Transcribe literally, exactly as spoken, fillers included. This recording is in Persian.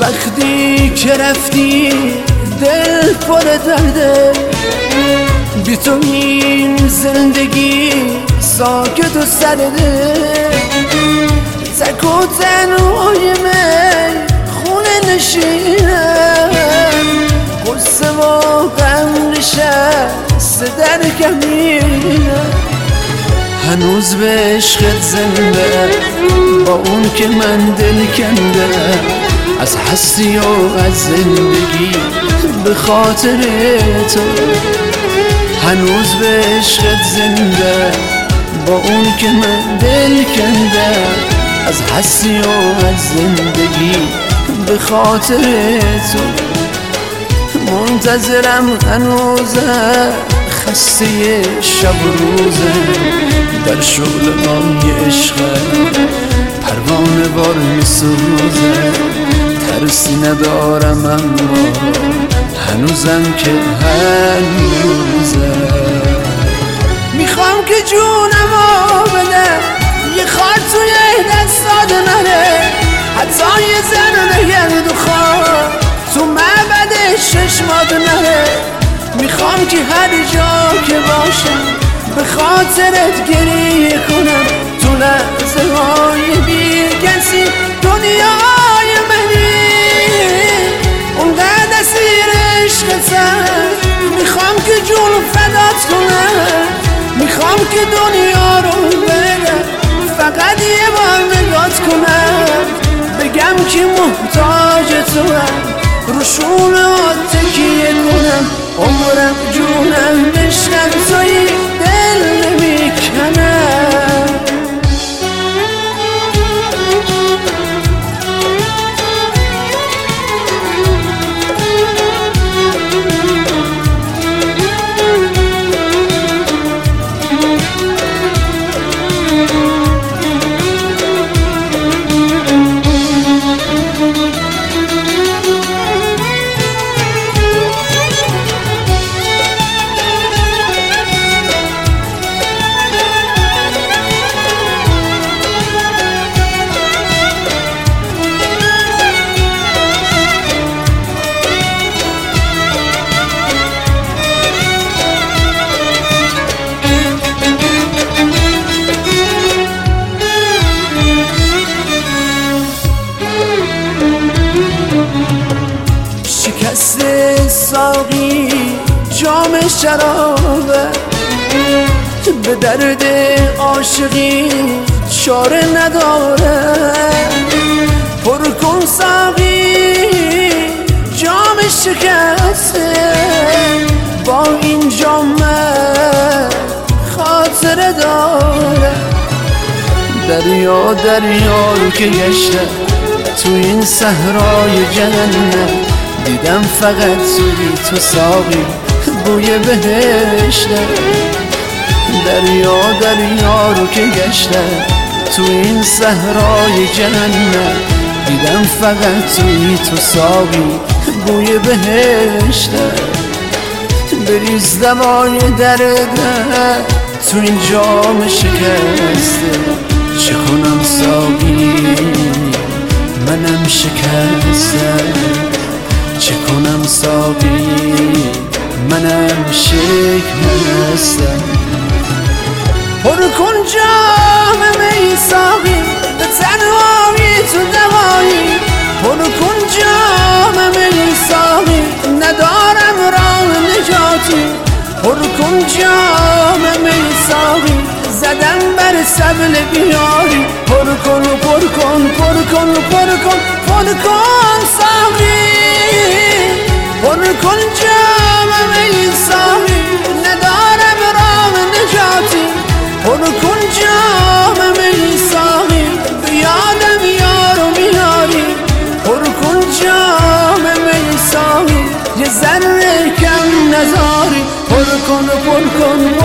وقتی که رفتی دل پر درده، بی تو این زندگی ساکت و سرده. تک و تنهای من خونه نشینم، قصه و غم نشسته در کمینم. هنوز به عشقت زنده، با اون که من دل کنده، از هستی و از زندگی به خاطر تو. هنوز به عشقت زنده، با اون که من دل کنده، از هستی و از زندگی به خاطر تو. منتظرم هنوزم، خسته شب و روزه، در شعله‌های عشقت پروانه بار می‌سوزه. ترسی ندارم اما هنوزم که هنوزه. میخوام که جونمو بدم، یه خار توی دستات نره، حتی یه ذره گرد و خاک تو معبد چشمات نره. میخوام که هر جا که باشم به خاطرت گریه کنم، تو لحظه های بی کسی دنیای منی. اونقدر اسیر عشقتم، میخوام که جون فدات کنم، میخوام که دنیا رو برم، فقط یه بار نگات کنم، بگم که محتاج تو هم، رو شونه‌هات تکیه کنم. عمرم جونم عشقم تویی، دل نمیکنم. شکست ساقی جام شرابه، به درد عاشقی چاره نداره. پر کن ساقی جام شکسته، با این جام خاطره داره. دریا دریا رو که گشته، تو این صحرای جهنم، دیدم فقط توی تو ساقی بوی بهشته. دریا دریا رو که گشتم، تو این صحرای جهنم، دیدم فقط توی تو ساقی بوی بهشته. بریز دوای دردم تو این جام شکسته، چه کنم ساقی منم شکستم، چه کنم ساقی منم شکستم. پر کن جام می ساقی، به تنهایی تو دوایی. پر کن جام می ساقی، ندارم راه نجاتی. پر کن جام می ساقی، زدم بر سبل بیاری. پر کن پر کن پر کن پر کن پر کن ساقی. پر کن جام می ساقی، ندارم راه نجاتی. پر کن جام می ساقی، بیادم یارو میاری. پر کن جام می ساقی، یه ذره کم نذاری. پر کن پر کن